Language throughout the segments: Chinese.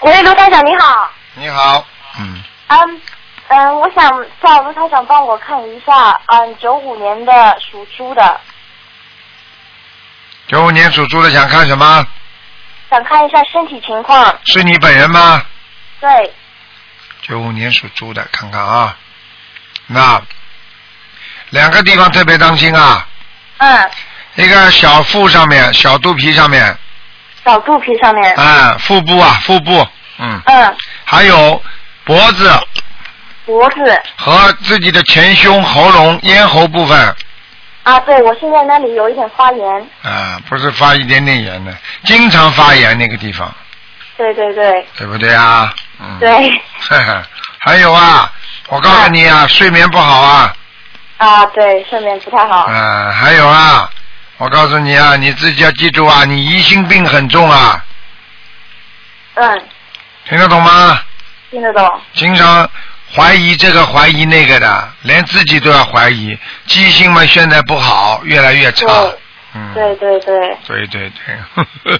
喂，卢台长你好。 你好， 我想叫卢台长帮我看一下，95年的属猪的。 95年属猪的想看什么？ 想看一下身体情况。 是你本人吗？ 对。 95年属猪的，看看啊。那2个地方特别当心啊。一个小腹上面，小肚皮上面。 小肚皮上面。 腹部啊，腹部。还有脖子。 脖子。 和自己的前胸、喉咙、咽喉部分。 对，我现在那里有一点发炎。 不是发一点点炎的，经常发炎那个地方。 对对对。 对不对啊？ 对。 还有啊，我告诉你啊，睡眠不好啊。 对，睡眠不太好。 还有啊，我告诉你啊，你自己要记住啊，你疑心病很重啊。听得懂吗？ 听得懂。 经常怀疑这个怀疑那个的，连自己都要怀疑，记性嘛现在不好，越来越差。 对对对。 对对对。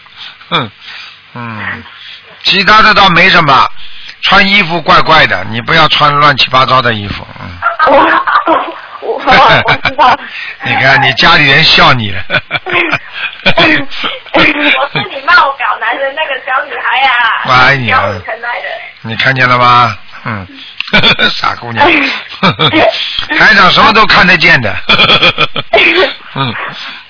其他的倒没什么，穿衣服怪怪的，你不要穿乱七八糟的衣服。 我知道。 你看你家里人笑你了。 我是你骂我搞男人那个小女孩呀。 哎呀，你看见了吗？傻姑娘。台长什么都看得见的。